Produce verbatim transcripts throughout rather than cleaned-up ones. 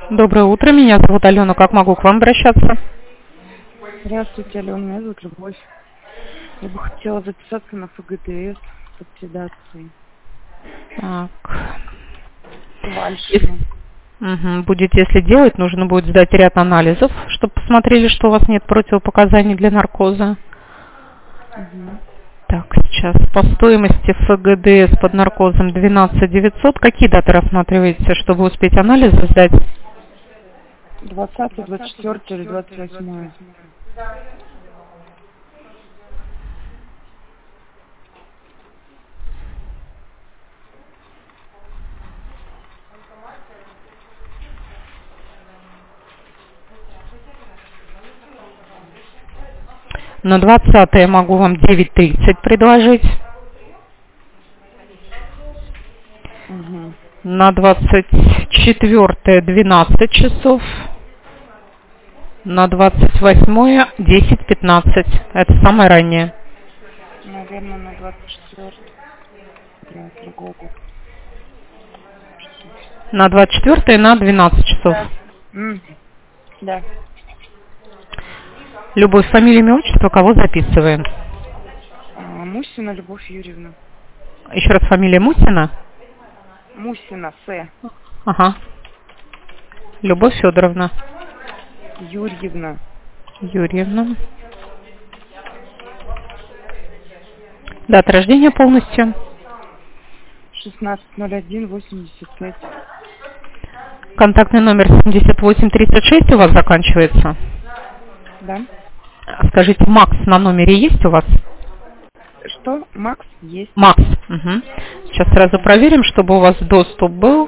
Доброе утро, меня зовут Алена. Как могу к вам обращаться? Здравствуйте, Алена, меня зовут Любовь. Я бы хотела записаться на ФГТС с оксидацией. Так. Вальшина. Угу. Будете, если делать, нужно будет сдать ряд анализов, чтобы посмотрели, что у вас нет противопоказаний для наркоза. Угу. Так, сейчас по стоимости ФГДС под наркозом двенадцать девятьсот. Какие даты рассматриваете, чтобы успеть анализы сдать? двадцатое, двадцать четвёртое или двадцать восьмое. На двадцатое могу вам девять тридцать предложить. Угу. На двадцать четвёртое двенадцать часов. На двадцать восьмое десять пятнадцать. Это самое раннее. Наверное, на двадцать четвёртое. Для другого. На двадцать четвёртое на двенадцать часов. Да. Угу. Да. Любовь, фамилия, имя, отчество, кого записываем? А, Мусина Любовь Юрьевна. Еще раз фамилия Мусина? Мусина, С. Ага. Любовь Федоровна. Юрьевна. Юрьевна. Дата рождения полностью? шестнадцатое ноль один восемьдесят пять. Контактный номер семьдесят восемь тридцать шесть у вас заканчивается? Да. Скажите, Макс на номере есть у вас? Что? Макс есть. Макс. Угу. Сейчас сразу проверим, чтобы у вас доступ был.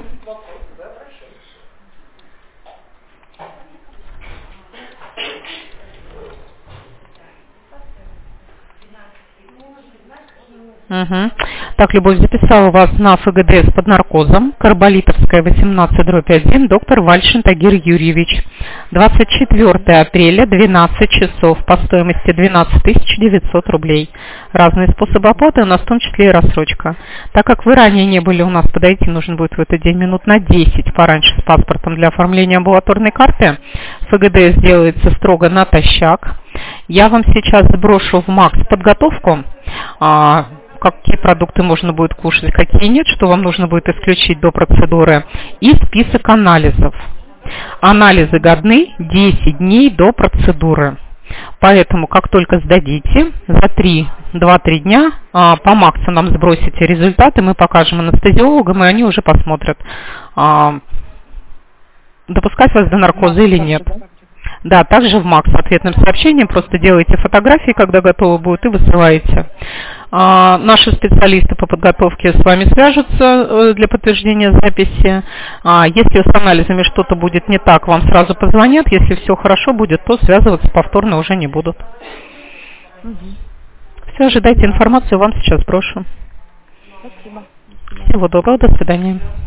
Угу. Так, Любовь, записала вас на ФГДС под наркозом. Карболитовская, восемнадцать дробь один, доктор Вальшин Тагир Юрьевич. двадцать четвёртое апреля, двенадцать часов, по стоимости двенадцать тысяч девятьсот рублей. Разные способы оплаты, у нас в том числе и рассрочка. Так как вы ранее не были у нас, подойти нужно будет в этот день минут на десять пораньше с паспортом для оформления амбулаторной карты. ФГДС делается строго натощак. Я вам сейчас сброшу в Макс подготовку, а, какие продукты можно будет кушать, какие нет, что вам нужно будет исключить до процедуры, и список анализов. Анализы годны десять дней до процедуры. Поэтому, как только сдадите, за два-три дня а, по Максу нам сбросите результаты, мы покажем анестезиологам, и они уже посмотрят, а, допускать вас до наркоза или нет. Да, также в Макс с ответным сообщением, просто делаете фотографии, когда готовы будут, и высылаете. А, наши специалисты по подготовке с вами свяжутся для подтверждения записи. А, если с анализами что-то будет не так, вам сразу позвонят. Если все хорошо будет, то связываться повторно уже не будут. Угу. Все, ожидайте информацию, вам сейчас брошу. Спасибо. Всего доброго, до свидания.